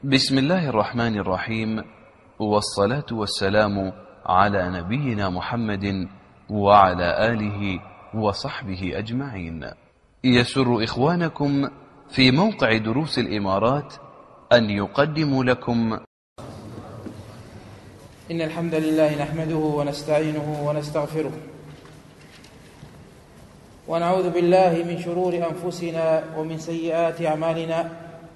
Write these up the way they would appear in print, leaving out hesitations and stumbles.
بسم الله الرحمن الرحيم، والصلاة والسلام على نبينا محمد وعلى آله وصحبه أجمعين. يسر إخوانكم في موقع دروس الإمارات أن يقدموا لكم إن الحمد لله نحمده ونستعينه ونستغفره، ونعوذ بالله من شرور أنفسنا ومن سيئات أعمالنا.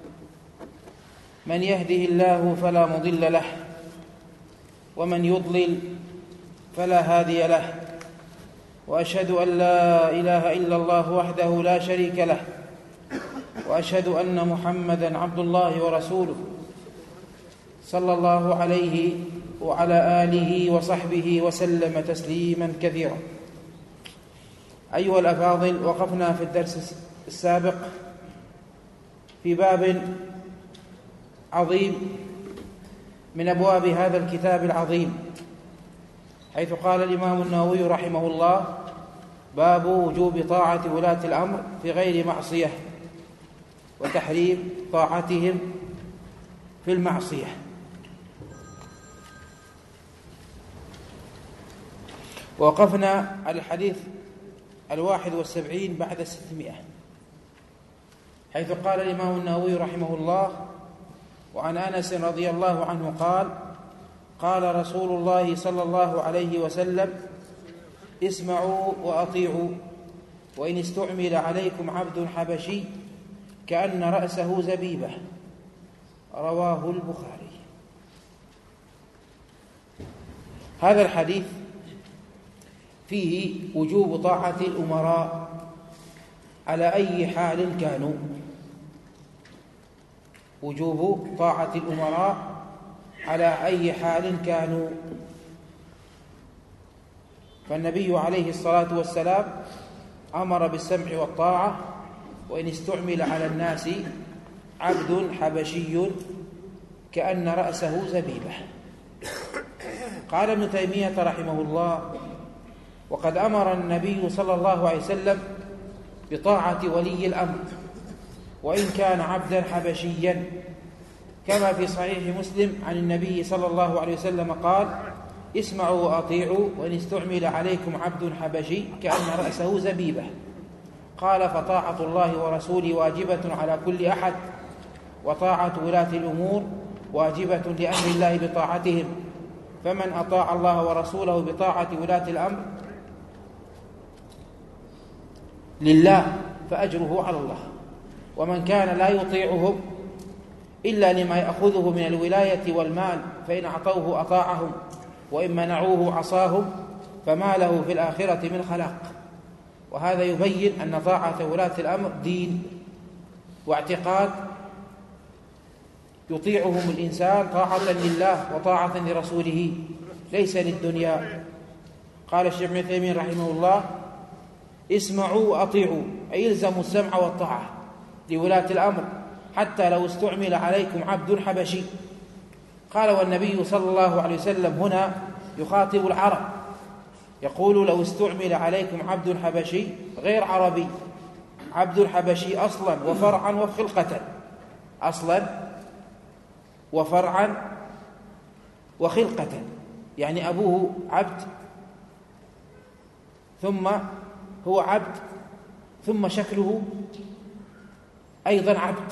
من يهده الله فلا مضل له، ومن يضلل فلا هادي له، وأشهد أن لا إله إلا الله وحده لا شريك له، وأشهد أن محمدًا عبد الله ورسوله صلى الله عليه وعلى آله وصحبه وسلم تسليمًا كثيرا. أيها الأفاضل، وقفنا في الدرس السابق في باب عظيم من أبواب هذا الكتاب العظيم، حيث قال الإمام النووي رحمه الله: باب وجوب طاعة ولاة الأمر في غير معصية وتحريم طاعتهم في المعصية. ووقفنا على الحديث 71 بعد 600، حيث قال الإمام النووي رحمه الله: وعن أنس رضي الله عنه قال: قال رسول الله صلى الله عليه وسلم: اسمعوا وأطيعوا، وإن استعمل عليكم عبد حبشي كأن رأسه زبيبة. رواه البخاري. هذا الحديث فيه وجوب طاعة الأمراء على أي حال كانوا، وجوب طاعة الأمراء على أي حال كانوا. فالنبي عليه الصلاة والسلام أمر بالسمع والطاعة، وإن استعمل على الناس عبد حبشي كأن رأسه زبيبة. قال ابن تيمية رحمه الله: وقد أمر النبي صلى الله عليه وسلم بطاعة ولي الأمر وإن كان عبدا حبشيا، كما في صحيح مسلم عن النبي صلى الله عليه وسلم قال: اسمعوا وأطيعوا، وإن استعمل عليكم عبد حبشي كأن رأسه زبيبة. قال: فطاعة الله ورسوله واجبة على كل أحد، وطاعة ولاة الأمور واجبة لأمر الله بطاعتهم، فمن أطاع الله ورسوله بطاعة ولاة الأمر لله فأجره على الله، ومن كان لا يطيعهم إلا لما يأخذه من الولاية والمال فإن أعطوه أطاعهم، وإن منعوه عصاهم، فما له في الآخرة من خلاق. وهذا يبين أن طاعة ولاة الأمر دين واعتقاد يطيعهم الإنسان طاعة لله وطاعة لرسوله، ليس للدنيا. قال الشيخ ابن تيمية رحمه الله: اسمعوا وأطيعوا، أي يلزموا السمع والطاعة لولاة الأمر حتى لو استعمل عليكم عبد حبشي. قال: والنبي صلى الله عليه وسلم هنا يخاطب العرب، يقول: لو استعمل عليكم عبد حبشي غير عربي، عبد حبشي أصلا وفرعا وخلقة، أصلا وفرعا وخلقة، يعني أبوه عبد ثم هو عبد ثم شكله أيضا عبد.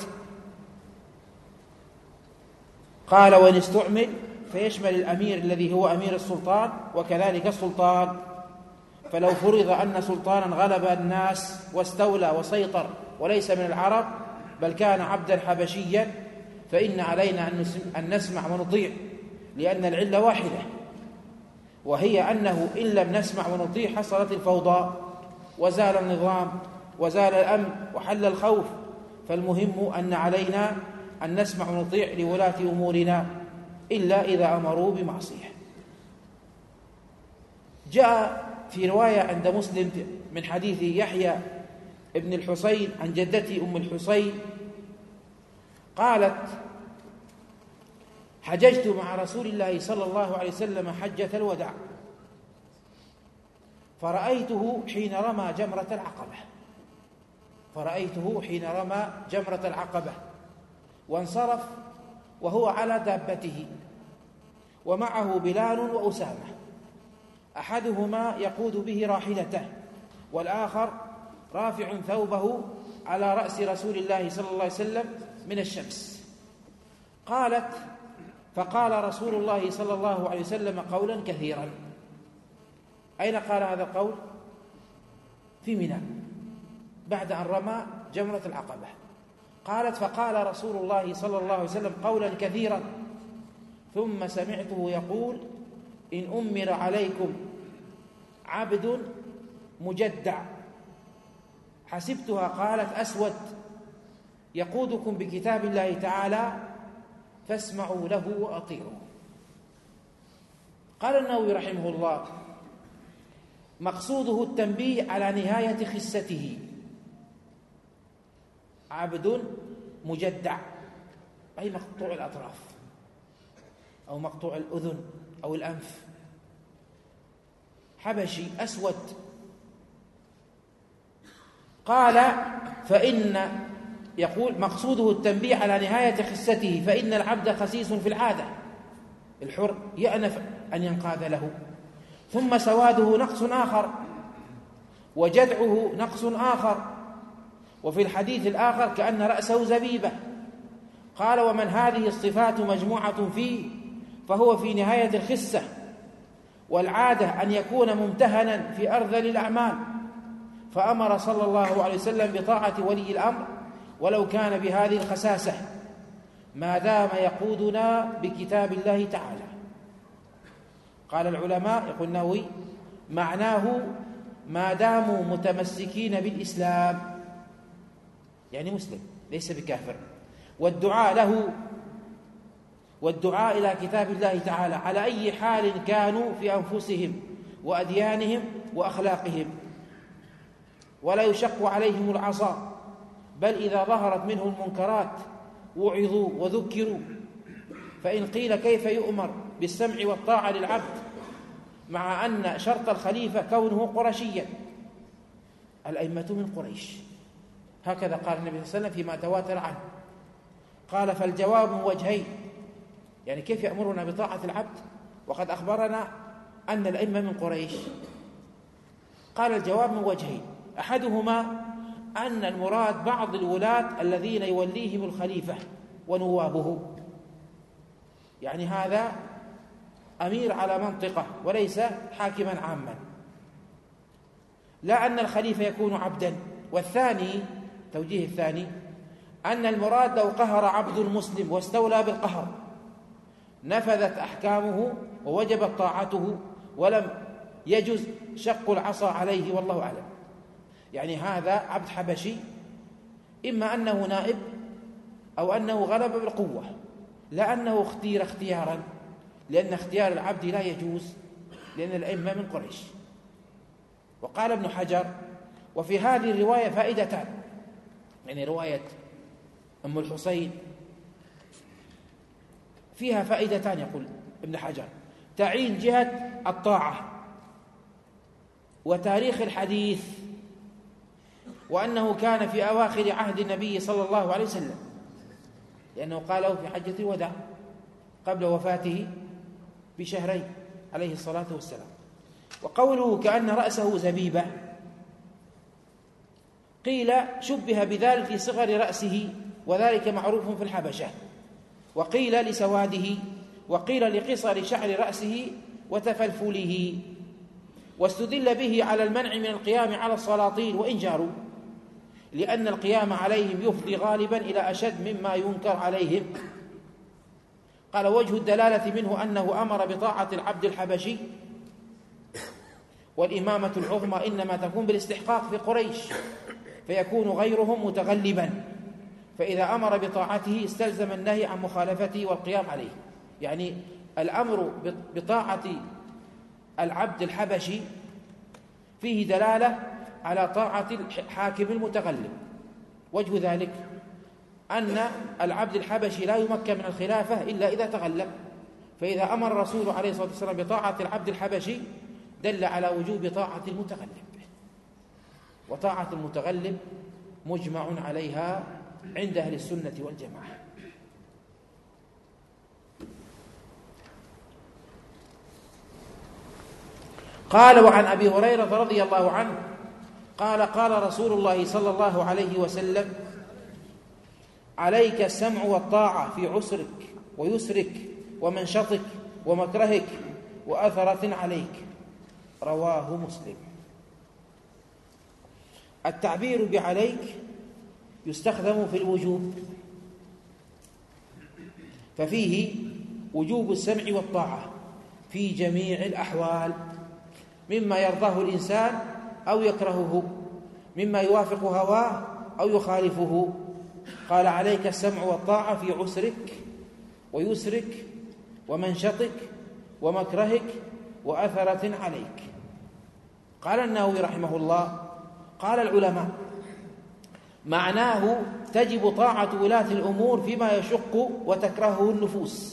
قال: وإن استعمل فيشمل الأمير الذي هو أمير السلطان وكذلك السلطان. فلو فرض أن سلطانا غلب الناس واستولى وسيطر وليس من العرب بل كان عبدا حبشيا، فإن علينا أن نسمع ونطيع، لأن العلة واحدة، وهي أنه إن لم نسمع ونطيع حصلت الفوضى وزال النظام وزال الأمن وحل الخوف. فالمهم أن علينا أن نسمع ونطيع لولاة أمورنا إلا إذا أمروا بمعصية. جاء في رواية عند مسلم من حديث يحيى ابن الحسين عن جدتي أم الحسين قالت: حججت مع رسول الله صلى الله عليه وسلم حجة الوداع، فرأيته حين رمى جمرة العقبة، وانصرف وهو على دابته، ومعه بلال وأسامة، أحدهما يقود به راحلته، والآخر رافع ثوبه على رأس رسول الله صلى الله عليه وسلم من الشمس. قالت: فقال رسول الله صلى الله عليه وسلم قولا كثيرا. أين قال هذا القول؟ في منى بعد أن رمى جمرة العقبة. قالت: فقال رسول الله صلى الله عليه وسلم قولا كثيرا، ثم سمعته يقول: إن أمر عليكم عبد مجدع. حسبتها قالت أسود يقودكم بكتاب الله تعالى فاسمعوا له وأطيعوا. قال النووي رحمه الله: مقصوده التنبيه على نهاية خسته. عبد مجدع أي مقطوع الأطراف أو مقطوع الأذن أو الأنف، حبشي أسود. قال: فإن يقول مقصوده التنبيه على نهاية خسته، فإن العبد خسيس في العادة، الحر يأنف أن ينقاد له، ثم سواده نقص آخر، وجدعه نقص آخر، وفي الحديث الآخر كأن رأسه زبيبة. قال: ومن هذه الصفات مجموعة فيه فهو في نهاية الخسة، والعادة أن يكون ممتهنا في أرذل الأعمال، فأمر صلى الله عليه وسلم بطاعة ولي الأمر ولو كان بهذه الخساسة، ما دام يقودنا بكتاب الله تعالى. قال العلماء، يقول النووي: معناه ما داموا متمسكين بالإسلام، يعني مسلم ليس بكافر، والدعاء له والدعاء إلى كتاب الله تعالى على أي حال كانوا في أنفسهم وأديانهم وأخلاقهم، ولا يشق عليهم العصا، بل إذا ظهرت منهم المنكرات وعظوا وذكروا. فإن قيل كيف يؤمر بالسمع والطاعة للعبد مع أن شرط الخليفة كونه قرشيا؟ الأئمة من قريش، هكذا قال النبي صلى الله عليه وسلم فيما تواتر عنه. قال: فالجواب من وجهين، يعني كيف يأمرنا بطاعة العبد وقد أخبرنا أن الأئمة من قريش؟ قال: الجواب من وجهين، أحدهما أن المراد بعض الولاة الذين يوليهم الخليفة ونوابه، يعني هذا أمير على منطقة وليس حاكما عاما، لا أن الخليفة يكون عبدا. والثاني، توجيه الثاني، أن المراد لو قهر عبد المسلم واستولى بالقهر نفذت أحكامه ووجبت طاعته ولم يجز شق العصا عليه، والله أعلم. يعني هذا عبد حبشي إما أنه نائب أو أنه غلب بالقوة، لا أنه اختير اختيارا، لأن اختيار العبد لا يجوز، لأن الأئمة من قريش. وقال ابن حجر: وفي هذه الرواية فائدتان، يعني رواية أم الحسين فيها فائدتان، يقول ابن حجر: تعين جهة الطاعة وتاريخ الحديث، وأنه كان في أواخر عهد النبي صلى الله عليه وسلم، لأنه قاله في حجة الوداع قبل وفاته بشهرين عليه الصلاة والسلام. وقوله كأن رأسه زبيبة، قيل شبه بذلك في صغر رأسه، وذلك معروف في الحبشة، وقيل لسواده، وقيل لقصر شعر رأسه وتفلفله. واستدل به على المنع من القيام على السلاطين وإن جاروا، لأن القيام عليهم يفضي غالبا إلى أشد مما ينكر عليهم. قال: وجه الدلالة منه أنه أمر بطاعة العبد الحبشي، والإمامة العظمى إنما تكون بالاستحقاق في قريش، فيكون غيرهم متغلبا، فإذا أمر بطاعته استلزم النهي عن مخالفته والقيام عليه. يعني الأمر بطاعة العبد الحبشي فيه دلالة على طاعة الحاكم المتغلب. وجه ذلك أن العبد الحبشي لا يمكن من الخلافة إلا إذا تغلب، فإذا أمر الرسول عليه الصلاة والسلام بطاعة العبد الحبشي دل على وجوب طاعة المتغلب، وطاعة المتغلب مجمع عليها عند أهل السنة والجماعة. قال: وعن أبي هريرة رضي الله عنه قال: قال رسول الله صلى الله عليه وسلم: عليك السمع والطاعة في عسرك ويسرك ومنشطك ومكرهك وأثرة عليك. رواه مسلم. التعبير بعليك يستخدم في الوجوب، ففيه وجوب السمع والطاعة في جميع الأحوال، مما يرضاه الإنسان أو يكرهه، مما يوافق هواه أو يخالفه. قال: عليك السمع والطاعة في عسرك ويسرك ومنشطك ومكرهك وأثرة عليك. قال النووي رحمه الله: قال العلماء: معناه تجب طاعة ولاة الأمور فيما يشق وتكرهه النفوس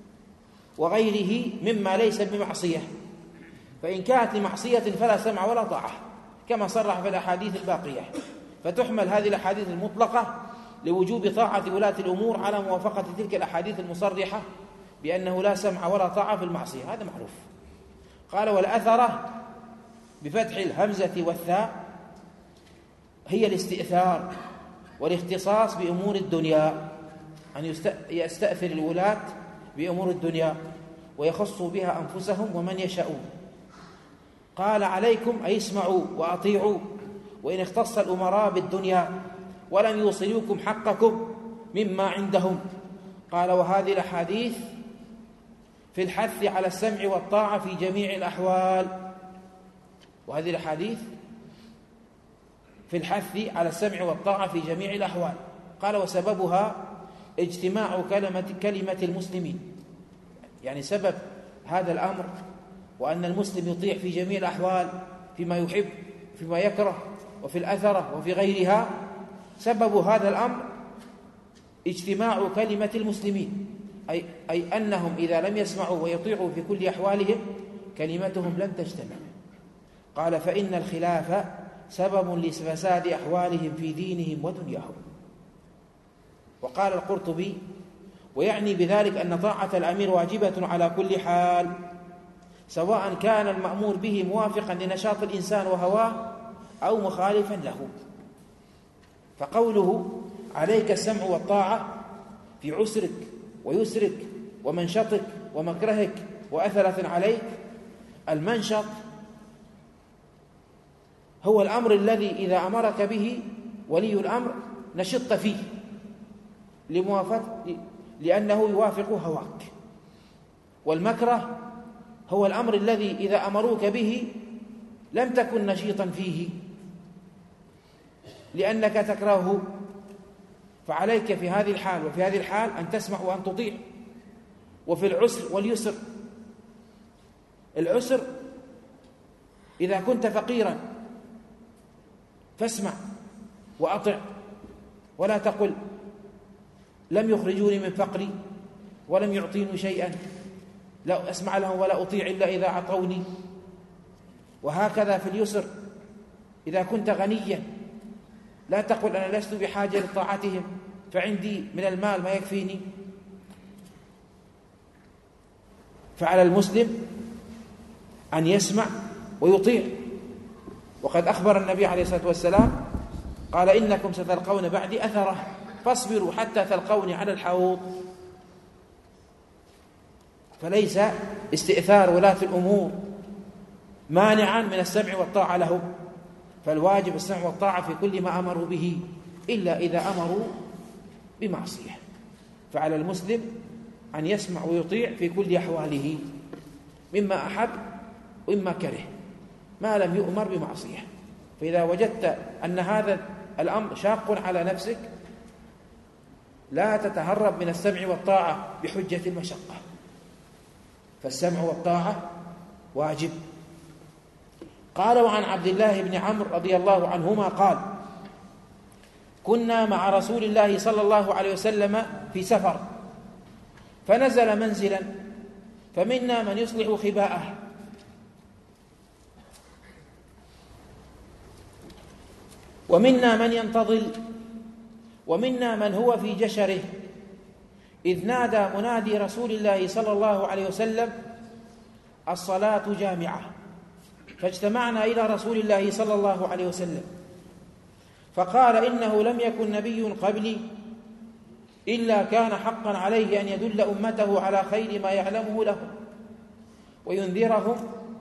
وغيره مما ليس بمعصية، فإن كانت لمعصية فلا سمع ولا طاعة، كما صرح في الأحاديث الباقية. فتحمل هذه الأحاديث المطلقة لوجوب طاعة ولاة الأمور على موافقة تلك الأحاديث المصرحة بأنه لا سمع ولا طاعة في المعصية، هذا معروف. قال: والأثرة بفتح الهمزة والثاء هي الاستئثار والاختصاص بأمور الدنيا، أن يستأثر الولاة بأمور الدنيا ويخصوا بها أنفسهم ومن يشاءون. قال: عليكم أي اسمعوا وأطيعوا، وإن اختص الأمراء بالدنيا ولم يوصلوكم حقكم مما عندهم. قال: وهذه الأحاديث في الحث على السمع والطاعة في جميع الأحوال. وهذه الأحاديث في الحث على السمع والطاعة في جميع الأحوال. قال: وسببها اجتماع كلمة المسلمين، يعني سبب هذا الأمر وأن المسلم يطيع في جميع الأحوال، فيما يحب فيما يكره وفي الأثرة وفي غيرها، سبب هذا الأمر اجتماع كلمة المسلمين، أي أنهم إذا لم يسمعوا ويطيعوا في كل أحوالهم كلمتهم لن تجتمع. قال: فإن الخلاف سبب لفساد أحوالهم في دينهم ودنياهم. وقال القرطبي: ويعني بذلك أن طاعة الأمير واجبة على كل حال، سواء كان المأمور به موافقا لنشاط الإنسان وهواه أو مخالفا له. فقوله: عليك السمع والطاعة في عسرك ويسرك ومنشطك ومكرهك وأثرة عليك، المنشط هو الأمر الذي إذا أمرك به ولي الأمر نشطت فيه لأنه يوافق هواك. والمكره هو الأمر الذي إذا أمروك به لم تكن نشيطا فيه لأنك تكرهه. فعليك في هذه الحال وفي هذه الحال أن تسمع وأن تطيع. وفي العسر واليسر، العسر إذا كنت فقيرا فاسمع وأطع، ولا تقل لم يخرجوني من فقري ولم يعطيني شيئا، لا أسمع لهم ولا أطيع إلا إذا أعطوني. وهكذا في اليسر، إذا كنت غنيا لا تقل أنا لست بحاجة لطاعتهم فعندي من المال ما يكفيني. فعلى المسلم أن يسمع ويطيع. وقد أخبر النبي عليه الصلاة والسلام قال: إنكم ستلقون بعدي أثرة فاصبروا حتى تلقوني على الحوض. فليس استئثار ولاة الأمور مانعا من السمع والطاعة لهم، فالواجب السمع والطاعة في كل ما أمروا به إلا إذا أمروا بمعصية. فعلى المسلم أن يسمع ويطيع في كل أحواله مما أحب وإما كره، ما لم يؤمر بمعصية. فإذا وجدت أن هذا الأمر شاق على نفسك لا تتهرب من السمع والطاعة بحجة المشقة، فالسمع والطاعة واجب. قال: وعن عبد الله بن عمرو رضي الله عنهما قال: كنا مع رسول الله صلى الله عليه وسلم في سفر، فنزل منزلا فمنا من يصلح خباءه ومنا من ينتظل ومنا من هو في جشره، إذ نادى منادي رسول الله صلى الله عليه وسلم: الصلاة جامعة. فاجتمعنا إلى رسول الله صلى الله عليه وسلم فقال: إنه لم يكن نبي قبلي إلا كان حقا عليه أن يدل أمته على خير ما يعلمه لهم وينذرهم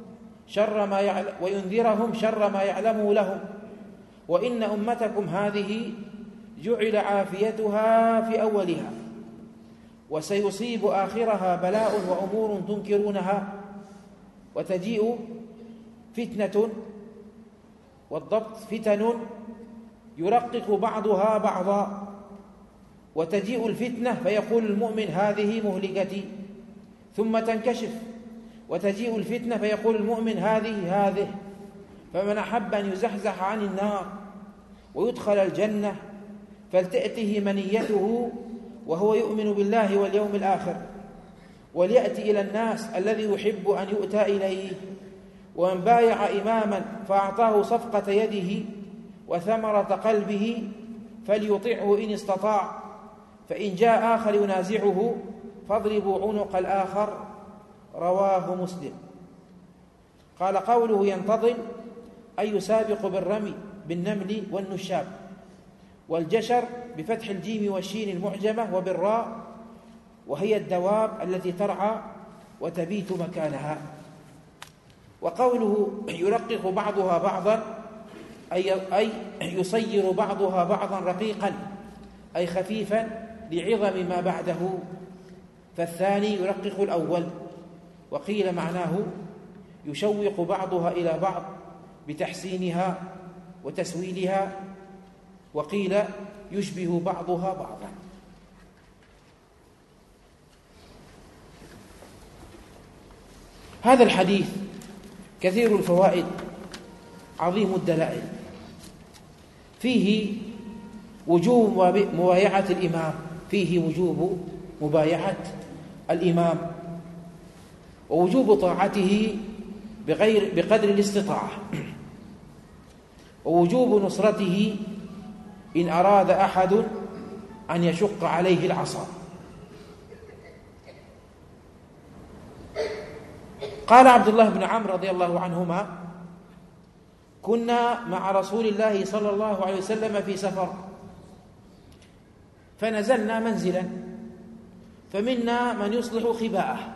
شر ما يعلمه لهم، وإن أمتكم هذه جعل عافيتها في أولها، وسيصيب آخرها بلاء وأمور تنكرونها، وتجيء فتنة، والضبط فتن يرقق بعضها بعضا، وتجيء الفتنة فيقول المؤمن: هذه مهلكتي، ثم تنكشف، وتجيء الفتنة فيقول المؤمن: هذه، فمن أحب أن يزحزح عن النار ويدخل الجنة فلتأته منيته وهو يؤمن بالله واليوم الآخر، وليأتي إلى الناس الذي يحب أن يؤتى إليه. ومن بايع إماما فأعطاه صفقة يده وثمرة قلبه فليطعه إن استطاع، فإن جاء آخر ينازعه فاضربوا عنق الآخر. رواه مسلم. قال: قوله ينتظم أي يسابق بالرمي بالنمل والنشاب، والجشر بفتح الجيم والشين المعجمة وبالراء، وهي الدواب التي ترعى وتبيت مكانها. وقوله يرقق بعضها بعضا أي يصير بعضها بعضا رقيقا أي خفيفا لعظم ما بعده، فالثاني يرقق الأول. وقيل معناه يشوق بعضها إلى بعض بتحسينها وتسويلها، وقيل يشبه بعضها بعضا. هذا الحديث كثير الفوائد عظيم الدلائل، فيه وجوب مبايعة الإمام، ووجوب طاعته بقدر الاستطاعة، ووجوب نصرته إن أراد أحد أن يشق عليه العصا. قال عبد الله بن عمرو رضي الله عنهما: كنا مع رسول الله صلى الله عليه وسلم في سفر، فنزلنا منزلا، فمنا من يصلح خباءه،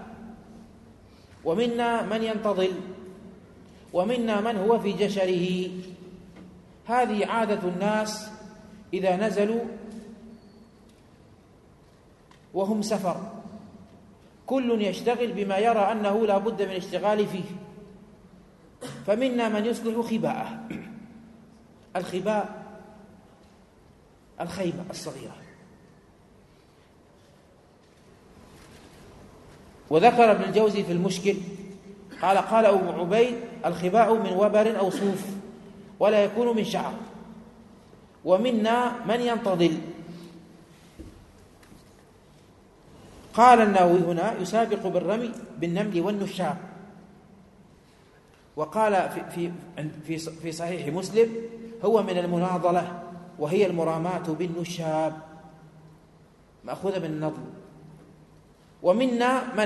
ومنا من ينتظل، ومنا من هو في جشره. هذه عادة الناس إذا نزلوا وهم سفر، كل يشتغل بما يرى أنه لا بد من الاشتغال فيه. فمنا من يصلح خباءه. الخباء الخيمة الصغيرة. وذكر ابن الجوزي في المشكل قال أبو عبيد: الخباء من وبر أو صوف ولا يكون من شعر. ومنا من ينتظل. قال النووي هنا: يسابق بالرمي بالنمل والنشاب. وقال في صحيح مسلم: هو من المناضلة، وهي المراماة بالنشاب مأخوذة من النضل. ومنا من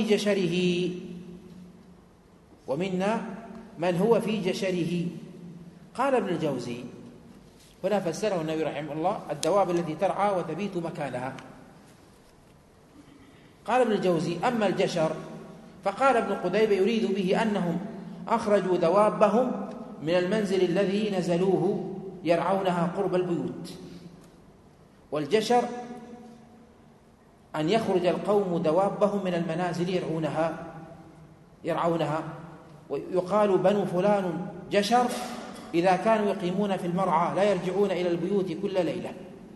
هو في جشره. قال ابن الجوزي هنا فسره النبي رحمه الله: الدواب التي ترعى وتبيت مكانها. قال ابن الجوزي: أما الجشر فقال ابن قديبة يريد به أنهم أخرجوا دوابهم من المنزل الذي نزلوه يرعونها قرب البيوت. والجشر أن يخرج القوم دوابهم من المنازل يرعونها. ويقال بنو فلان جشر إذا كانوا يقيمون في المرعى لا يرجعون إلى البيوت كل ليلة.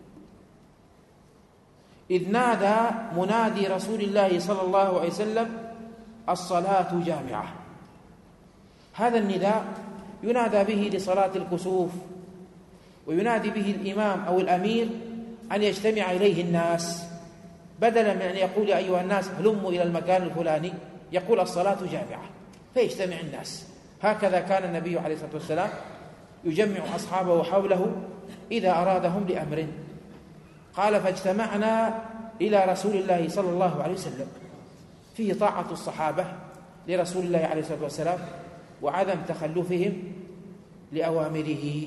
إذ نادى منادي رسول الله صلى الله عليه وسلم: الصلاة جامعة. هذا النداء ينادى به لصلاة الكسوف، وينادي به الإمام أو الأمير أن يجتمع إليه الناس، بدلا من أن يقول: يا أيها الناس هلموا إلى المكان الفلاني، يقول: الصلاة جامعة، فيجتمع الناس. هكذا كان النبي عليه الصلاة والسلام يجمع أصحابه حوله إذا أرادهم لأمر. قال: فاجتمعنا إلى رسول الله صلى الله عليه وسلم. فيه طاعة الصحابة لرسول الله عليه الصلاة والسلام، وعدم تخلفهم لأوامره.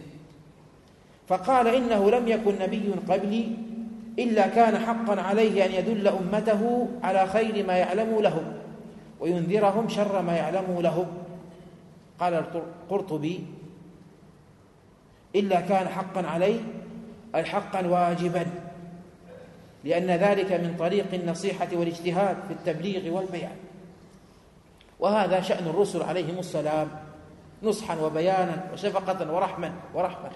فقال إنه لم يكن نبي قبلي إلا كان حقا عليه أن يدل أمته على خير ما يعلم لهم وينذرهم شر ما يعلم لهم. قال القرطبي إلا كان حقا عليه أي حقا واجبا، لأن ذلك من طريق النصيحة والاجتهاد في التبليغ والبيان، وهذا شأن الرسل عليهم السلام، نصحا وبيانا وشفقة ورحمة،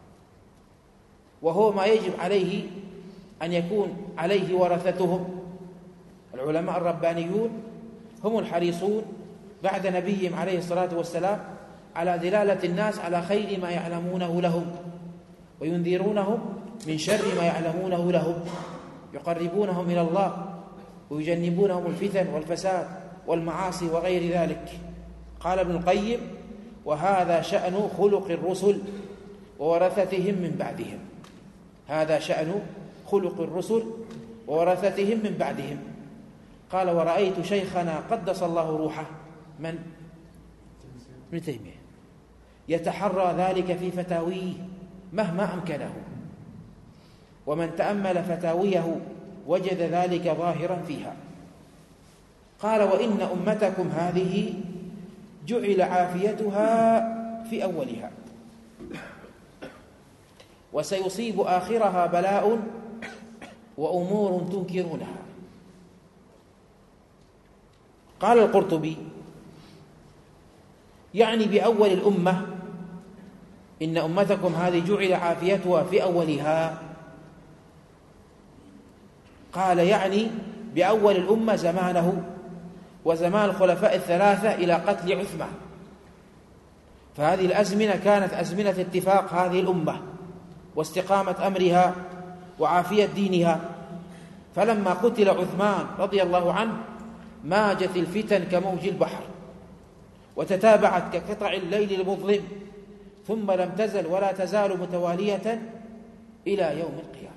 وهو ما يجب عليه أن يكون عليه ورثتهم. العلماء الربانيون هم الحريصون بعد نبيهم عليه الصلاة والسلام على دلالة الناس على خير ما يعلمونه لهم وينذرونهم من شر ما يعلمونه لهم، يقربونهم إلى الله ويجنبونهم الفتن والفساد والمعاصي وغير ذلك. قال ابن القيم: وهذا شأن خلق الرسل وورثتهم من بعدهم. هذا شأن خلق الرسل وورثتهم من بعدهم. قال: ورأيت شيخنا قدس الله روحه من ابن تيمية يتحرى ذلك في فتاويه مهما أمكنه، ومن تأمل فتاويه وجد ذلك ظاهرا فيها. قال: وإن أمتكم هذه جعل عافيتها في أولها، وسيصيب آخرها بلاء وأمور تنكرونها. قال القرطبي: يعني بأول الأمة، إن أمتكم هذه جعل عافيتها في أولها. قال: يعني بأول الأمة زمانه وزمان الخلفاء الثلاثة إلى قتل عثمان، فهذه الأزمنة كانت أزمنة اتفاق هذه الأمة واستقامة أمرها وعافية دينها. فلما قتل عثمان رضي الله عنه ماجت الفتن كموج البحر، وتتابعت كقطع الليل المظلم، ثم لم تزل ولا تزال متوالية إلى يوم القيامة.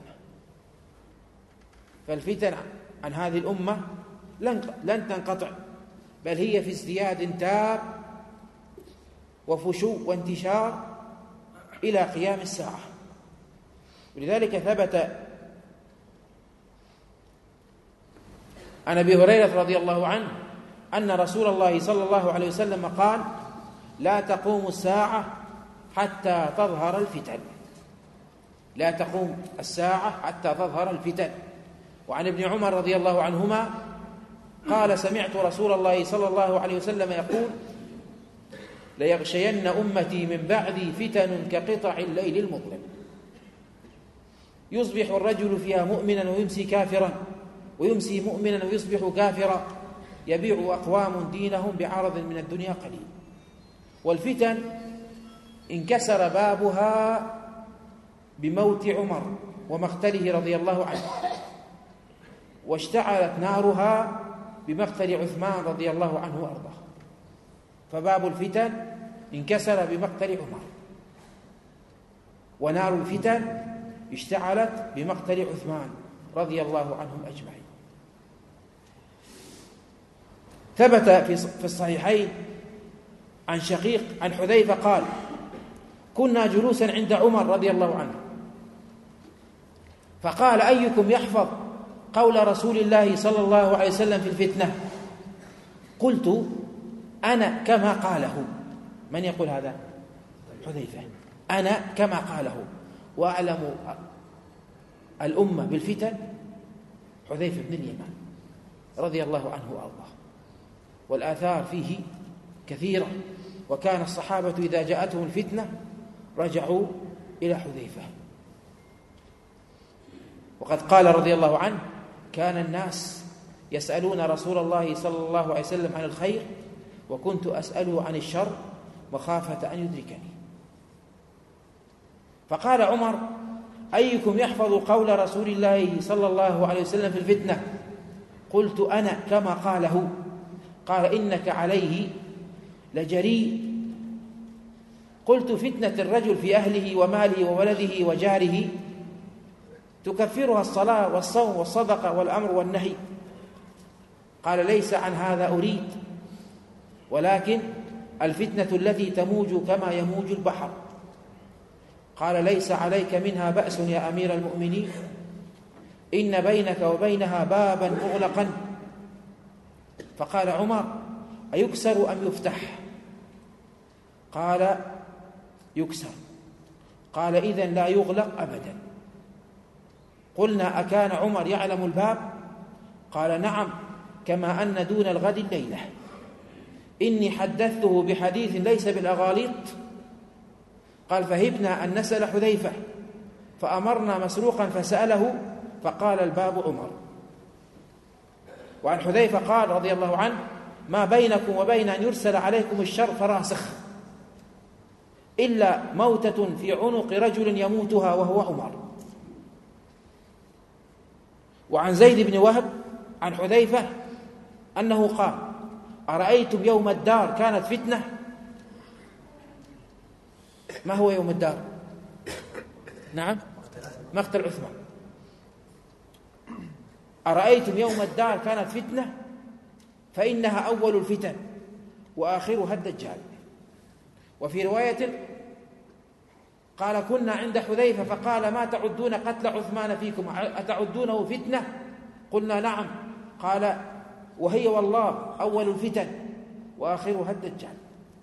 فالفتن عن هذه الأمة لن تنقطع، بل هي في ازدياد تام وفشو وانتشار إلى قيام الساعة. ولذلك ثبت عن أبي هريرة رضي الله عنه أن رسول الله صلى الله عليه وسلم قال: لا تقوم الساعة حتى تظهر الفتن. لا تقوم الساعة حتى تظهر الفتن. وعن ابن عمر رضي الله عنهما قال: سمعت رسول الله صلى الله عليه وسلم يقول: ليغشين أمتي من بعدي فتن كقطع الليل المظلم، يصبح الرجل فيها مؤمنا ويمسي كافرا، ويمسي مؤمنا ويصبح كافرا، يبيع أقوام دينهم بعرض من الدنيا قليل. والفتن انكسر بابها بموت عمر ومقتله رضي الله عنه، واشتعلت نارها بمقتل عثمان رضي الله عنه وأرضاه. فباب الفتن انكسر بمقتل عمر، ونار الفتن اشتعلت بمقتل عثمان رضي الله عنهم أجمعين. ثبت في الصحيحين عن شقيق عن حذيفة قال: كنا جلوسا عند عمر رضي الله عنه، فقال: أيكم يحفظ قول رسول الله صلى الله عليه وسلم في الفتنة؟ قلت: أنا كما قاله. من يقول هذا؟ حذيفة. أنا كما قاله، وأعلم الأمة بالفتن حذيفة بن اليمان رضي الله عنه وأرضاه. والآثار فيه كثيرة، وكان الصحابة إذا جاءتهم الفتنة رجعوا إلى حذيفة. وقد قال رضي الله عنه: كان الناس يسألون رسول الله صلى الله عليه وسلم عن الخير، وكنت أسأله عن الشر مخافة أن يدركني. فقال عمر: أيكم يحفظ قول رسول الله صلى الله عليه وسلم في الفتنة؟ قلت: أنا كما قاله. قال: إنك عليه لجريء. قلت: فتنة الرجل في أهله وماله وولده وجاره تكفرها الصلاة والصوم والصدقة والأمر والنهي. قال: ليس عن هذا أريد، ولكن الفتنة التي تموج كما يموج البحر. قال: ليس عليك منها بأس يا أمير المؤمنين، إن بينك وبينها بابا مغلقا. فقال عمر: أيكسر أم يفتح؟ قال: يكسر. قال: إذن لا يغلق أبدا. قلنا: أكان عمر يعلم الباب؟ قال: نعم، كما أن دون الغد الليلة. إني حدثته بحديث ليس بالأغاليط. قال: فهبنا أن نسأل حذيفة فأمرنا مسروقا فسأله فقال: الباب عمر. وعن حذيفة قال رضي الله عنه: ما بينكم وبين أن يرسل عليكم الشر فراسخ إلا موتة في عنق رجل يموتها وهو عمر. وعن زيد بن وهب عن حذيفة أنه قال: أرأيتم يوم الدار كانت فتنة؟ ما هو يوم الدار؟ نعم، مقتل عثمان. أرأيتم يوم الدار كانت فتنة؟ فإنها أول الفتن وآخرها الدجال. وفي رواية قال: كنا عند حذيفة فقال: ما تعدون قتل عثمان فيكم؟ أتعدونه فتنة؟ قلنا: نعم. قال: وهي والله أول الفتن وآخرها الدجال.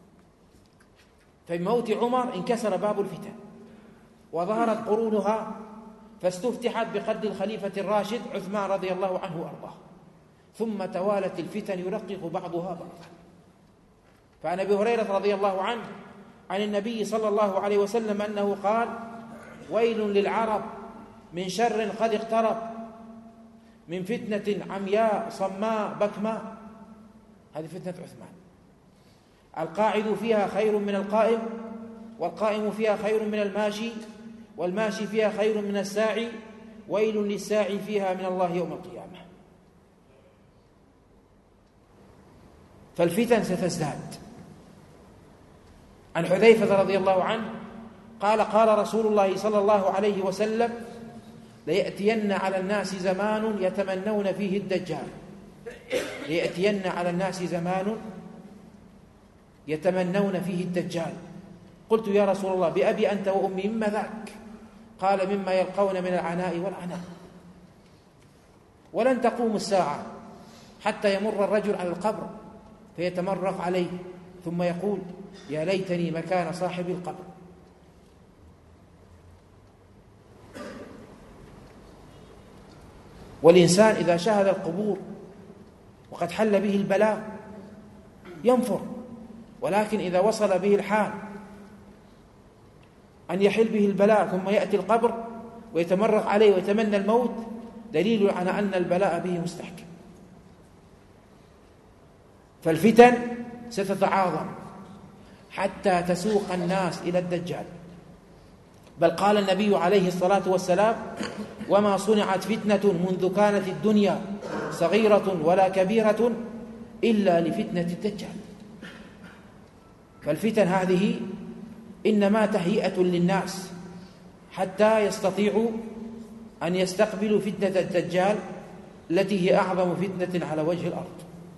فبموت عمر انكسر باب الفتن وظهرت قرونها، فاستفتحت بقتل الخليفة الراشد عثمان رضي الله عنه وأرضاه، ثم توالت الفتن يرقق بعضها بعضا. فعن أبي هريرة رضي الله عنه عن النبي صلى الله عليه وسلم أنه قال: ويل للعرب من شر قد اقترب، من فتنة عمياء صماء بكماء. هذه فتنة عثمان. القاعد فيها خير من القائم، والقائم فيها خير من الماشي، والماشي فيها خير من الساعي، ويل للساعي فيها من الله يوم القيامة. فالفتن ستزداد. عن حذيفة رضي الله عنه قال: قال رسول الله صلى الله عليه وسلم: ليأتين على الناس زمان يتمنون فيه الدجال. ليأتين على الناس زمان يتمنون فيه الدجال. قلت: يا رسول الله، بأبي أنت وأمي، مما ذاك؟ قال: مما يلقون من العناء والعناء. ولن تقوم الساعة حتى يمر الرجل على القبر فيتمرغ عليه ثم يقول: يا ليتني مكان صاحب القبر. والإنسان إذا شاهد القبور وقد حل به البلاء ينفر، ولكن إذا وصل به الحال أن يحل به البلاء ثم يأتي القبر ويتمرغ عليه ويتمنى الموت، دليل على أن البلاء به مستحكم. فالفتن ستتعاظم حتى تسوق الناس إلى الدجال. بل قال النبي عليه الصلاة والسلام: وما صنعت فتنة منذ كانت الدنيا صغيرة ولا كبيرة إلا لفتنة الدجال. فالفتن هذه إنما تهيئة للناس حتى يستطيعوا أن يستقبلوا فتنة الدجال التي هي أعظم فتنة على وجه الأرض.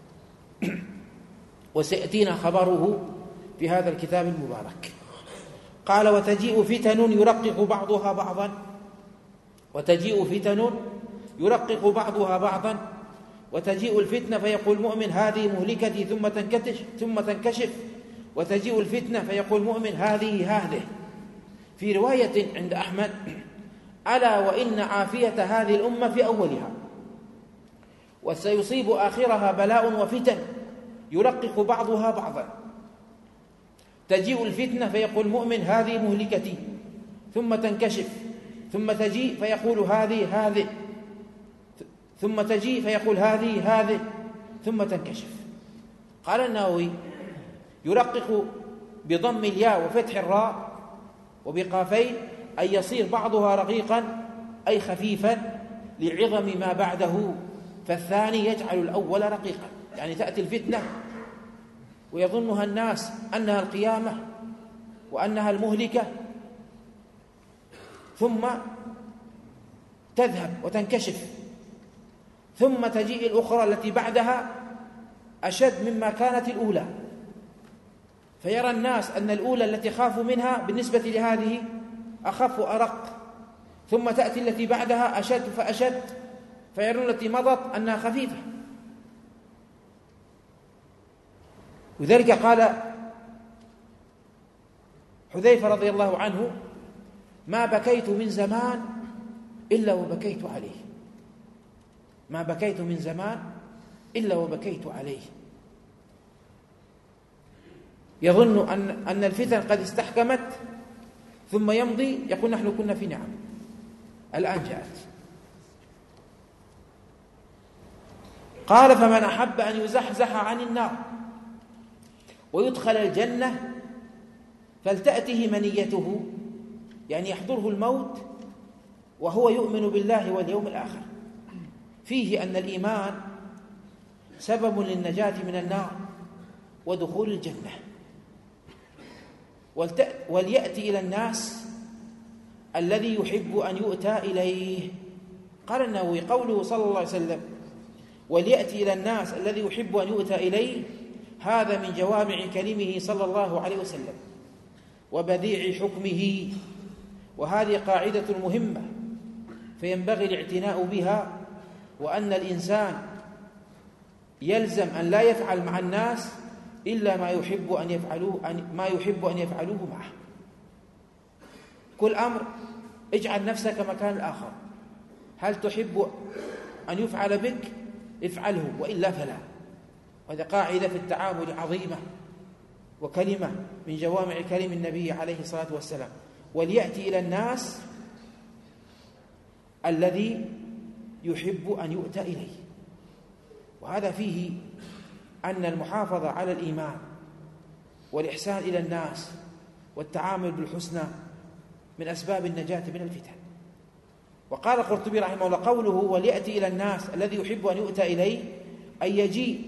وسيأتينا خبره في هذا الكتاب المبارك. قال: وتجيء فتن يرقق بعضها بعضا. وتجيء فتن يرقق بعضها بعضا. وتجيء الفتنة فيقول المؤمن: هذه مهلكتي، ثم تنكشف. وتجيء الفتنة فيقول المؤمن: هذه. في رواية عند أحمد: ألا وإن عافية هذه الأمة في أولها، وسيصيب آخرها بلاء وفتن يرقق بعضها بعضا. تجيء الفتنة فيقول المؤمن: هذه مهلكتي، ثم تنكشف. ثم تجيء فيقول: هذه. ثم تجيء فيقول: هذه، ثم تنكشف. قال النووي: يرقق بضم الياء وفتح الراء وبقافين، أي يصير بعضها رقيقا أي خفيفا لعظم ما بعده، فالثاني يجعل الأول رقيقا. يعني تأتي الفتنة ويظنها الناس أنها القيامة وأنها المهلكة، ثم تذهب وتنكشف، ثم تجيء الأخرى التي بعدها أشد مما كانت الأولى، فيرى الناس أن الأولى التي خافوا منها بالنسبة لهذه أخف وأرق، ثم تأتي التي بعدها أشد فأشد، فيرون التي مضت أنها خفيفة. وذلك قال حذيفة رضي الله عنه: ما بكيت من زمان إلا وبكيت عليه، ما بكيت من زمان إلا وبكيت عليه. يظن أن الفتن قد استحكمت، ثم يمضي يقول نحن كنا في نعم، الآن جاءت. قال: فمن أحب أن يزحزح عن النار ويدخل الجنة فلتأته منيته، يعني يحضره الموت وهو يؤمن بالله واليوم الآخر. فيه أن الإيمان سبب للنجاة من النار ودخول الجنة. وليأتي إلى الناس الذي يحب أن يؤتى إليه. قال النووي: قوله صلى الله عليه وسلم وليأتي إلى الناس الذي يحب أن يؤتى إليه، هذا من جوامع كلمه صلى الله عليه وسلم وبديع حكمه، وهذه قاعدة مهمة فينبغي الاعتناء بها، وأن الإنسان يلزم أن لا يفعل مع الناس إلا ما يحب أن يفعلوه معه. كل أمر اجعل نفسك مكان الآخر، هل تحب أن يفعل بك؟ افعله، وإلا فلا. وهذه قاعدة في التعامل عظيمة، وكلمة من جوامع كلم النبي عليه الصلاة والسلام: وليأتي إلى الناس الذي يحب أن يؤتى إليه. وهذا فيه أن المحافظة على الإيمان والإحسان إلى الناس والتعامل بالحسنى من أسباب النجاة من الفتن. وقال القرطبي رحمه الله: قوله وليأتي إلى الناس الذي يحب أن يؤتى إليه، أي يجيء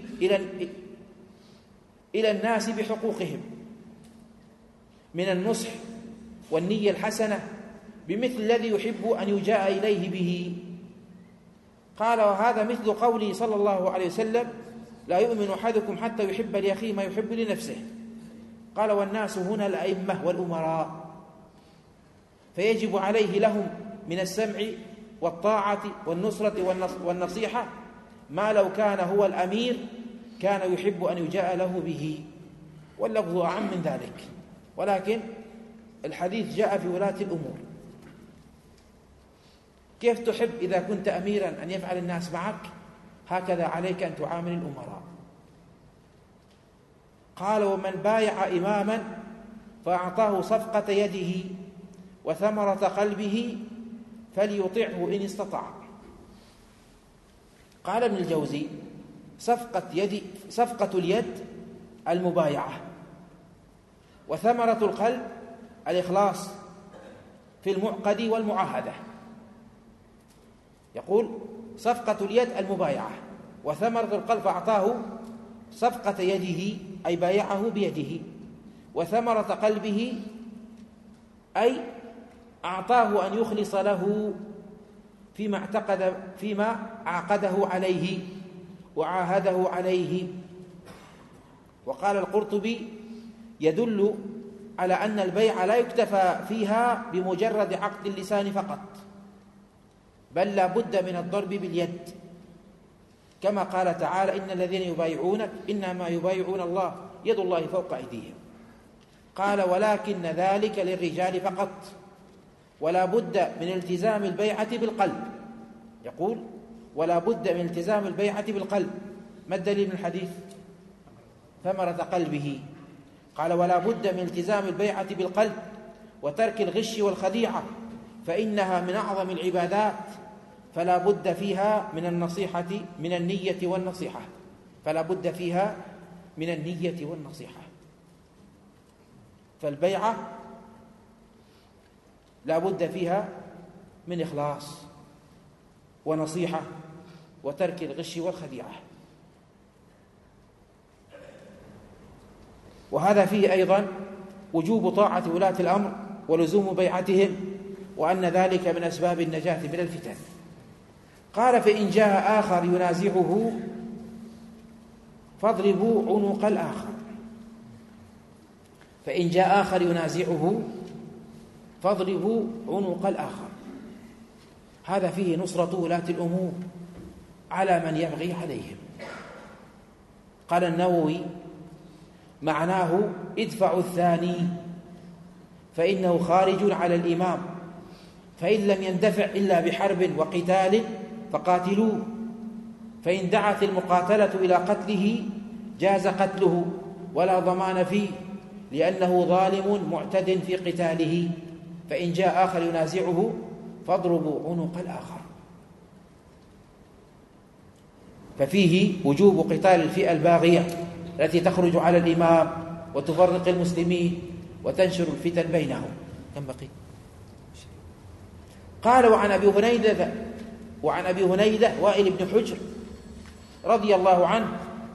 إلى الناس بحقوقهم من النصح والنية الحسنة بمثل الذي يحب أن يجاء إليه به. قال: وهذا مثل قوله صلى الله عليه وسلم: لا يؤمن أحدكم حتى يحب لأخيه ما يحب لنفسه. قال: والناس هنا الأئمة والأمراء، فيجب عليه لهم من السمع والطاعة والنصرة والنصيحة ما لو كان هو الأمير كان يحب أن يجاء له به، واللفظ أعم من ذلك، ولكن الحديث جاء في ولاة الأمور. كيف تحب إذا كنت أميرا أن يفعل الناس معك؟ هكذا عليك أن تعامل الأمراء. قال: ومن بايع إماما فأعطاه صفقة يده وثمرة قلبه فليطعه إن استطاع. قال ابن الجوزي: صفقة اليد المبايعة، وثمرة القلب الإخلاص في المعقد والمعاهدة. يقول: صفقة اليد المبايعة، وثمرة القلب فأعطاه صفقة يده أي بايعه بيده، وثمرة قلبه أي أعطاه أن يخلص له فيما عقده عليه وعاهده عليه. وقال القرطبي: يدل على أن البيع لا يكتفى فيها بمجرد عقد اللسان فقط، بل لا بد من الضرب باليد، كما قال تعالى: إن الذين يبايعونك إنما يبايعون الله يد الله فوق أيديهم. قال: ولكن ذلك للرجال فقط، ولا بد من التزام البيعة بالقلب. يقول: ولا بد من التزام البيعة بالقلب. ما الدليل من الحديث؟ ثمرة قلبه. قال: ولا بد من التزام البيعة بالقلب وترك الغش والخديعة، فإنها من أعظم العبادات، فلا بد فيها من النصيحة من النية والنصيحة، فلا بد فيها من النية والنصيحة. فالبيعة لا بد فيها من إخلاص ونصيحة وترك الغش والخديعة. وهذا فيه أيضا وجوب طاعة ولاة الأمر ولزوم بيعتهم، وأن ذلك من أسباب النجاة من الفتن. قال: فإن جاء آخر ينازعه فاضربوا عنق الآخر. فإن جاء آخر ينازعه فاضربوا عنق الآخر. هذا فيه نصرة ولاة الأمور على من يبغي عليهم. قال النووي: معناه ادفعوا الثاني فإنه خارج على الإمام، فإن لم يندفع إلا بحرب وقتال فقاتلوه، فإن دعت المقاتلة إلى قتله جاز قتله ولا ضمان فيه، لأنه ظالم معتد في قتاله، فإن جاء آخر ينازعه فاضربوا عنق الآخر. ففيه وجوب قتال الفئة الباغية التي تخرج على الإمام وتفرق المسلمين وتنشر الفتن بينهم. كم بقي؟ قال: وعن أبي هنيدة وائل بن حجر رضي الله عنه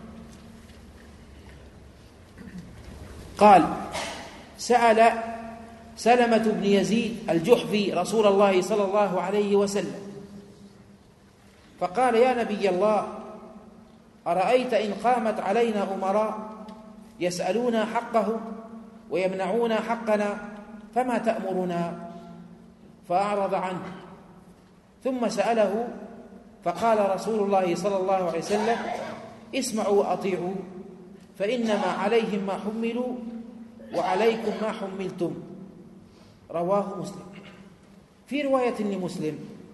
قال: سأل سلمة بن يزيد الجحفي رسول الله صلى الله عليه وسلم فقال: يا نبي الله، أرأيت إن قامت علينا أمراء يسألون حقهم ويمنعون حقنا فما تأمرنا؟ فأعرض عنه، ثم سأله فقال رسول الله صلى الله عليه وسلم: اسمعوا وأطيعوا، فإنما عليهم ما حملوا وعليكم ما حملتم. رواه مسلم. في رواية لمسلم: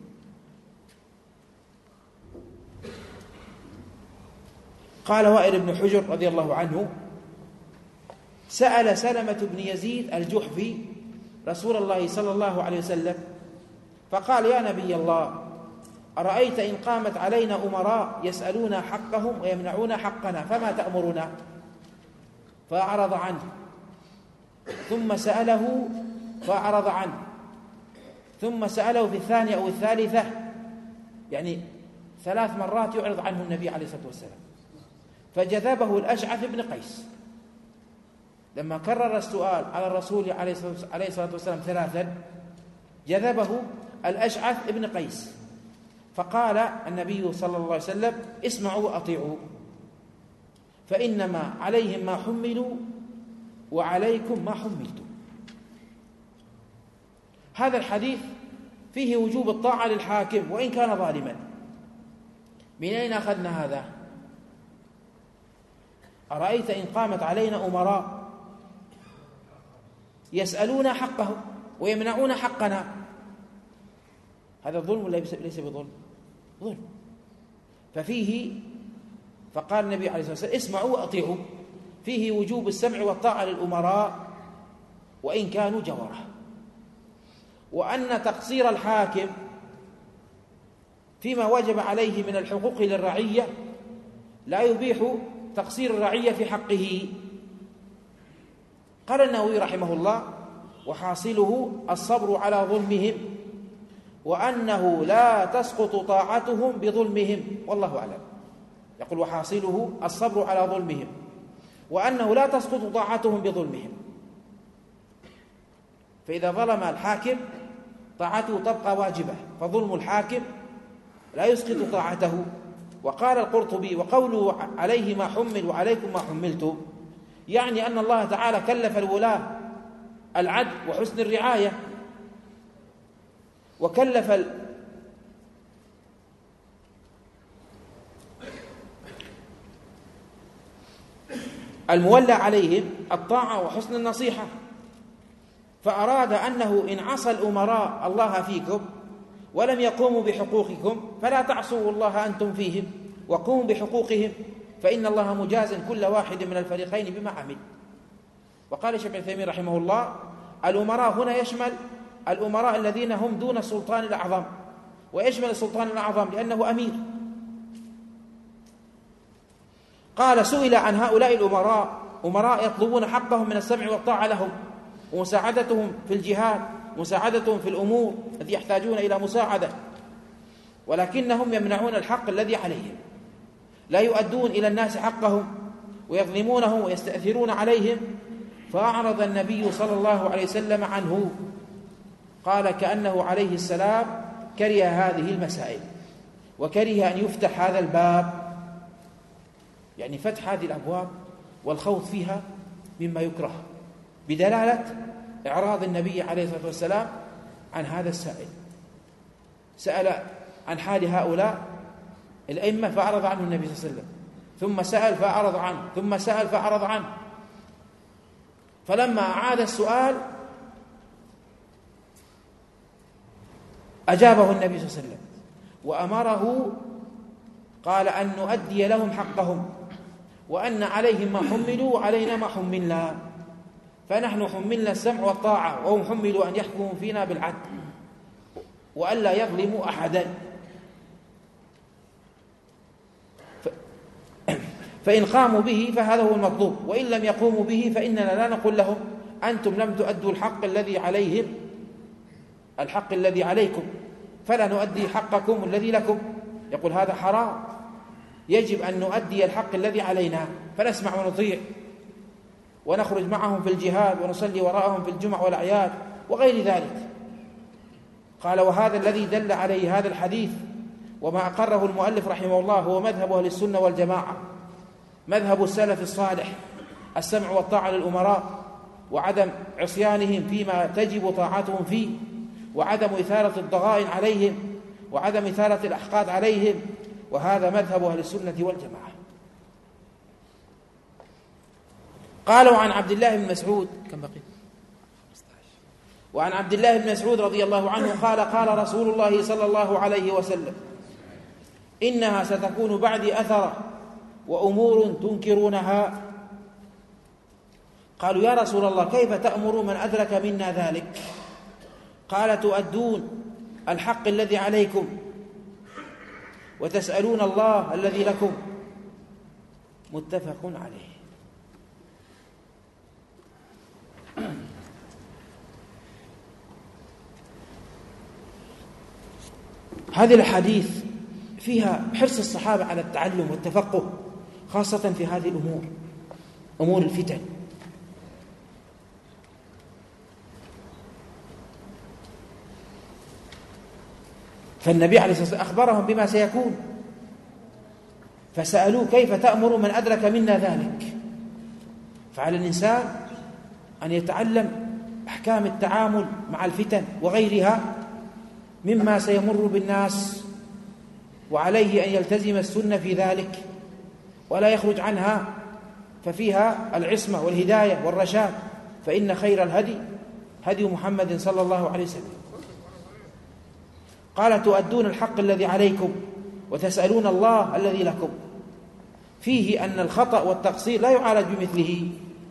قال وائل بن حجر رضي الله عنه: سأل سلمة بن يزيد الجحفي رسول الله صلى الله عليه وسلم فقال: يا نبي الله، أرأيت إن قامت علينا أمراء يسألون حقهم ويمنعون حقنا فما تأمرنا؟ فأعرض عنه، ثم سأله فأعرض عنه، ثم سأله في الثانية أو الثالثة، يعني 3 مرات يعرض عنه النبي عليه الصلاة والسلام. فجذبه الأشعث بن قيس لما كرر السؤال على الرسول عليه الصلاة والسلام 3، جذبه الأشعث بن قيس، فقال النبي صلى الله عليه وسلم: اسمعوا وأطيعوا، فإنما عليهم ما حملوا وعليكم ما حملتم. هذا الحديث فيه وجوب الطاعة للحاكم وإن كان ظالما. من أين أخذنا هذا؟ أرأيت إن قامت علينا أمراء يسألون حقهم ويمنعون حقنا، هذا ظلم ولا ليس بظلم؟ ظلم. فقال النبي عليه الصلاة والسلام: اسمعوا وأطيعوا، فيه وجوب السمع والطاعة للأمراء وإن كانوا جورة، وأن تقصير الحاكم فيما وجب عليه من الحقوق للرعية لا يبيح تقصير الرعية في حقه. قال النووي رحمه الله: وحاصله الصبر على ظلمهم، وأنه لا تسقط طاعتهم بظلمهم، والله أعلم. يقول: وحاصله الصبر على ظلمهم، وأنه لا تسقط طاعتهم بظلمهم. فإذا ظلم الحاكم طاعته تبقى واجبة، فظلم الحاكم لا يسقط طاعته. وقال القرطبي: وقوله عليه ما حمل وعليكم ما حملتم، يعني أن الله تعالى كلف الولاة العدل وحسن الرعاية، وكلف المولى عليهم الطاعة وحسن النصيحة، فأراد أنه إن عصى الأمراء الله فيكم ولم يقوموا بحقوقكم فلا تعصوا الله أنتم فيهم وقوموا بحقوقهم، فإن الله مجاز كل واحد من الفريقين بما عمل. وقال شيخ ابن تيمية رحمه الله: الأمراء هنا يشمل الأمراء الذين هم دون السلطان الأعظم، ويشمل السلطان الأعظم لأنه أمير. قال: سئل عن هؤلاء الأمراء، أمراء يطلبون حقهم من السمع والطاعة لهم ومساعدتهم في الجهاد ومساعدتهم في الأمور التي يحتاجون إلى مساعدة، ولكنهم يمنعون الحق الذي عليهم، لا يؤدون إلى الناس حقهم ويظلمونهم ويستأثرون عليهم. فأعرض النبي صلى الله عليه وسلم عنه. قال: كأنه عليه السلام كره هذه المسائل وكره أن يفتح هذا الباب، يعني فتح هذه الأبواب والخوض فيها مما يكره، بدلالة إعراض النبي عليه الصلاة والسلام عن هذا السائل. سأل عن حال هؤلاء الأئمة فأعرض عنه النبي صلى الله عليه وسلم، ثم سأل فأعرض عنه، ثم سأل فأعرض عنه. فلما أعاد السؤال أجابه النبي صلى الله عليه وسلم وأمره، قال أن نؤدي لهم حقهم، وأن عليهم ما حملوا وعلينا ما حملنا، فنحن حملنا السمع والطاعة وهم حملوا أن يحكموا فينا بالعدل وألا يظلموا أحدا. فإن قاموا به فهذا هو المطلوب، وإن لم يقوموا به فإننا لا نقول لهم أنتم لم تؤدوا الحق الذي عليهم، الحق الذي عليكم، فلا نؤدي حقكم الذي لكم. يقول هذا حرام، يجب أن نؤدي الحق الذي علينا، فنسمع ونطيع ونخرج معهم في الجهاد ونصلي وراءهم في الجمع والأعياد وغير ذلك. قال وهذا الذي دل عليه هذا الحديث وما أقره المؤلف رحمه الله هو مذهب أهل السنة والجماعة، مذهب السلف الصالح، السمع والطاعة للأمراء وعدم عصيانهم فيما تجب طاعتهم فيه، وعدم إثارة الضغائن عليهم، وعدم إثارة الأحقاد عليهم، وهذا مذهب أهل السنة والجماعة. قالوا عن عبد الله بن مسعود، كم بقي؟ وعن عبد الله بن مسعود رضي الله عنه قال قال رسول الله صلى الله عليه وسلم إنها ستكون بعدي أثرة وأمور تنكرونها. قالوا يا رسول الله كيف تأمر من أدرك منا ذلك؟ قال تؤدون الحق الذي عليكم وتسألون الله الذي لكم. متفق عليه. هذه الحديث فيها حرص الصحابة على التعلم والتفقه، خاصة في هذه الأمور، أمور الفتن. فالنبي عليه الصلاة والسلام أخبرهم بما سيكون، فسألوه كيف تأمر من أدرك منا ذلك؟ فعلى الإنسان أن يتعلم أحكام التعامل مع الفتن وغيرها مما سيمر بالناس، وعليه أن يلتزم السنة في ذلك ولا يخرج عنها، ففيها العصمة والهداية والرشاد، فإن خير الهدي هدي محمد صلى الله عليه وسلم. قال تؤدون الحق الذي عليكم وتسألون الله الذي لكم، فيه أن الخطأ والتقصير لا يعالج بمثله،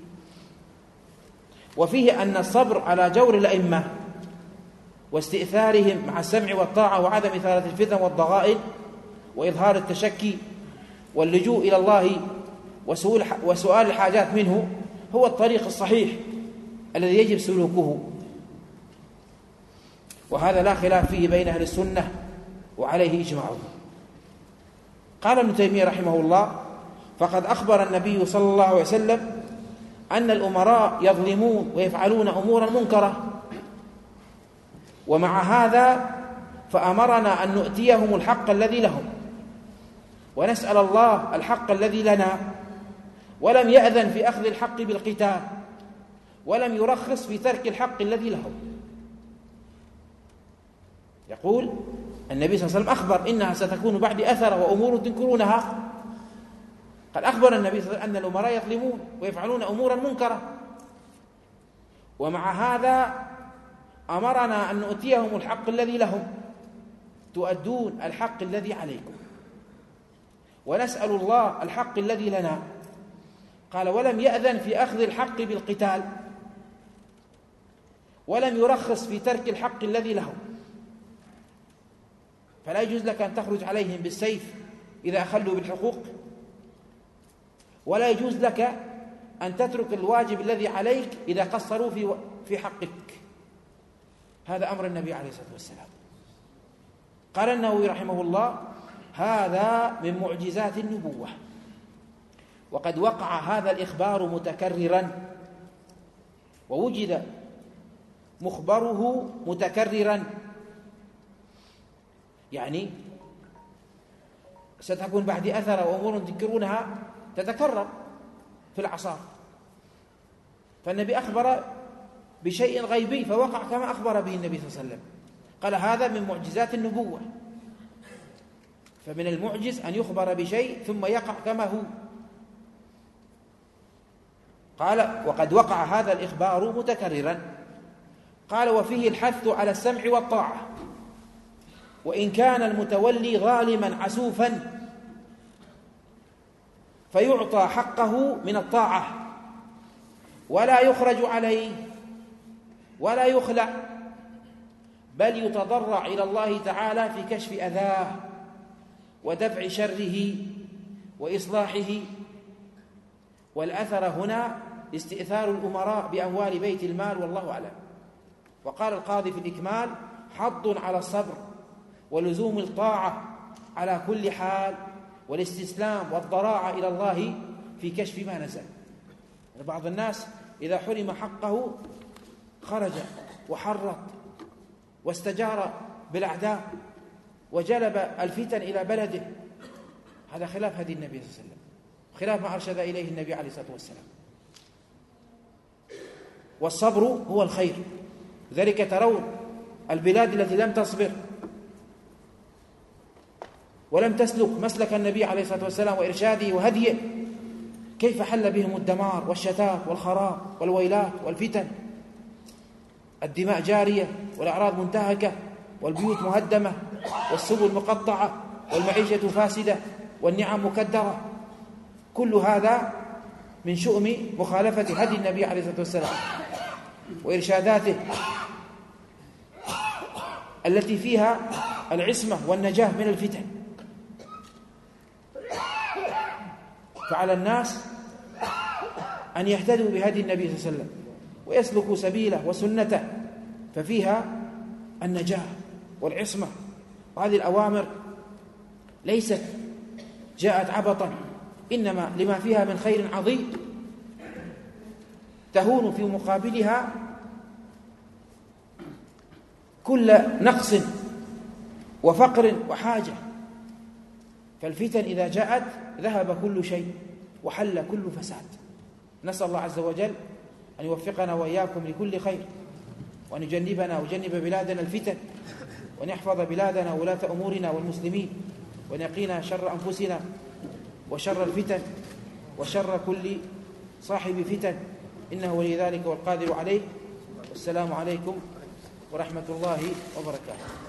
وفيه أن الصبر على جور الأئمة واستئثارهم مع السمع والطاعة وعدم إثارة الفتن والضغائن وإظهار التشكي واللجوء إلى الله وسؤال الحاجات منه هو الطريق الصحيح الذي يجب سلوكه، وهذا لا خلاف فيه بين أهل السنة وعليه إجماعهم. قال ابن تيمية رحمه الله فقد أخبر النبي صلى الله عليه وسلم أن الأمراء يظلمون ويفعلون أمورا منكرة، ومع هذا فأمرنا أن نؤتيهم الحق الذي لهم ونسأل الله الحق الذي لنا، ولم يأذن في أخذ الحق بالقتال، ولم يرخص في ترك الحق الذي لهم. يقول النبي صلى الله عليه وسلم أخبر إنها ستكون بعد أثر وأمور تنكرونها. قد أخبر النبي صلى الله عليه وسلم أن الأمراء يظلمون ويفعلون أمورا منكرة، ومع هذا أمرنا أن نؤتيهم الحق الذي لهم، تؤدون الحق الذي عليكم ونسأل الله الحق الذي لنا. قال ولم يأذن في أخذ الحق بالقتال، ولم يرخص في ترك الحق الذي لهم، فلا يجوز لك أن تخرج عليهم بالسيف إذا أخلوا بالحقوق، ولا يجوز لك أن تترك الواجب الذي عليك إذا قصروا في حقك. هذا أمر النبي عليه الصلاة والسلام. قال النووي رحمه الله هذا من معجزات النبوة، وقد وقع هذا الإخبار متكررا، ووجد مخبره متكررا، يعني ستكون بعد أثر وأمور تنكرونها تتكرر في الأعصار، فالنبي أخبر بشيء غيبي فوقع كما أخبر به النبي صلى الله عليه وسلم. قال هذا من معجزات النبوة، فمن المعجز أن يخبر بشيء ثم يقع كما هو. قال وقد وقع هذا الإخبار متكررا. قال وفيه الحث على السمع والطاعة، وإن كان المتولي ظالما عسوفا فيعطى حقه من الطاعة ولا يخرج عليه ولا يخلع، بل يتضرع إلى الله تعالى في كشف أذاه ودفع شره وإصلاحه. والأثر هنا استئثار الأمراء بأموال بيت المال والله أعلم. وقال القاضي في الإكمال حض على الصبر ولزوم الطاعة على كل حال والاستسلام والضراعة إلى الله في كشف ما نزل. بعض الناس إذا حرم حقه خرج وحرط واستجار بالأعداء وجلب الفتن إلى بلده. هذا خلاف هدي النبي صلى الله عليه وسلم، خلاف ما أرشد إليه النبي عليه الصلاة والسلام. والصبر هو الخير. لذلك ترون البلاد التي لم تصبر ولم تسلك مسلك النبي عليه الصلاة والسلام وإرشاده وهديه كيف حل بهم الدمار والشتات والخراب والويلات والفتن، الدماء جارية والأعراض منتهكة والبيوت مهدمة والسبل مقطعة والمعيشة فاسدة والنعم مكدرة. كل هذا من شؤم مخالفة هدي النبي عليه الصلاة والسلام وإرشاداته التي فيها العصمة والنجاة من الفتن. فعلى الناس أن يهتدوا بهدي النبي صلى الله عليه وسلم ويسلكوا سبيله وسنته، ففيها النجاة والعصمة. وهذه الأوامر ليست جاءت عبطا، إنما لما فيها من خير عظيم تهون في مقابلها كل نقص وفقر وحاجة. فالفتن إذا جاءت ذهب كل شيء وحل كل فساد. نسأل الله عز وجل أن يوفقنا وإياكم لكل خير، وأن يجنبنا ويجنب بلادنا الفتن، وأن يحفظ بلادنا وولاة أمورنا والمسلمين، وأن يقينا شر أنفسنا وشر الفتن وشر كل صاحب فتن، إنه ولي ذلك والقادر عليه. والسلام عليكم ورحمة الله وبركاته.